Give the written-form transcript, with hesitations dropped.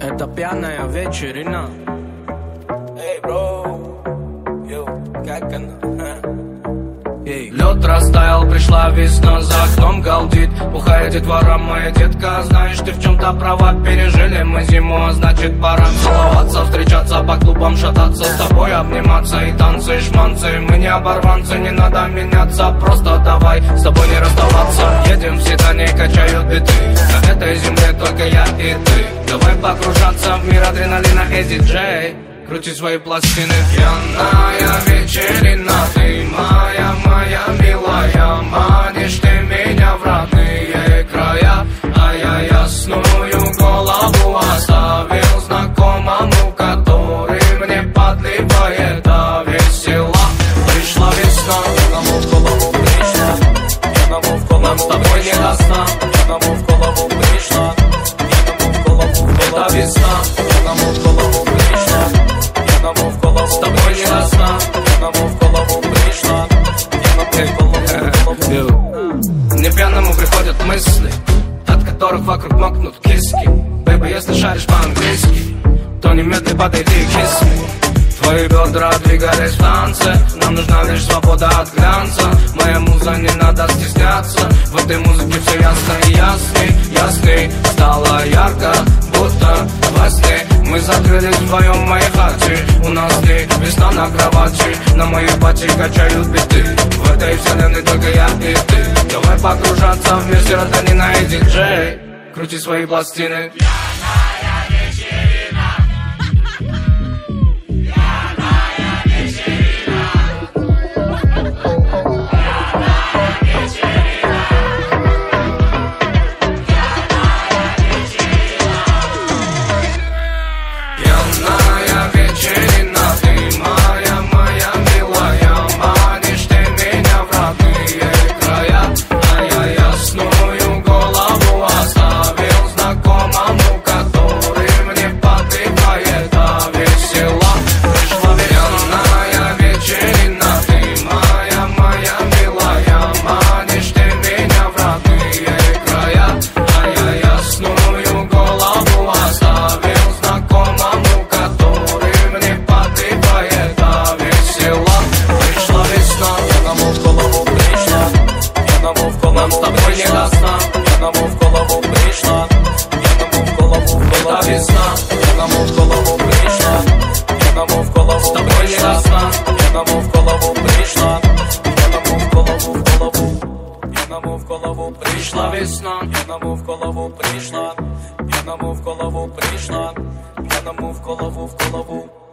Это пьяная вечерина. Эй, бро, йоу, как она? Лед растаял, пришла весна, за окном галдит. Бухая детвора, моя детка, знаешь, ты в чем-то права. Пережили мы зиму, а значит пора целоваться, встречаться, по клубам шататься, с тобой обниматься и танцы, и шманцы. Мы не оборванцы, не надо меняться, просто давай с тобой не расставаться. Едем в седане, качают биты, на этой земле только я и ты. Давай погружаться в мир адреналина и диджей, крути свои пластины. Пьяная вечерина, ты моя милая, манишь ты меня в родные края. А я ясную голову оставил знакомому, который мне подливает до весела. Пришла весна, Пьяному в голову пришла, пьяному в голову нам с тобой не до сна. Пьяному в голову пришла, пьяному в голову Это весна, Пьяному в голову пришла, пьяному в голову с тобой не до сна. Пьяному в голову пришла, пьяному в голову. Мне пьяному приходят мысли, от которых вокруг мокнут киски. Бэйби, если шаришь по-английски, то немедленно подойди и kiss me. Твои бедра двигались в танце, нам нужна лишь свобода от глянца. Моя муза, не надо стесняться, в этой музыке все ясно и ясней. Стало ярко, будто во сне. Мы закрылись вдвоем в моей хате, у нас с ней весна на кровати. На моей пати качают биты, в этой вселенной только я и ты. Давай погружаться в мир серотонина и диджей, крути свои пластины. Нам с тобой не до сна. Пьяному в голову пришла, пьяному в голову Это весна, Пьяному в голову пришла, пьяному в голову с тобой не до сна. Пьяному в голову пришла, пьяному в голову Пьяному в голову Пришла весна, пьяному в голову пришла, пьяному в голову пришла, пьяному в голову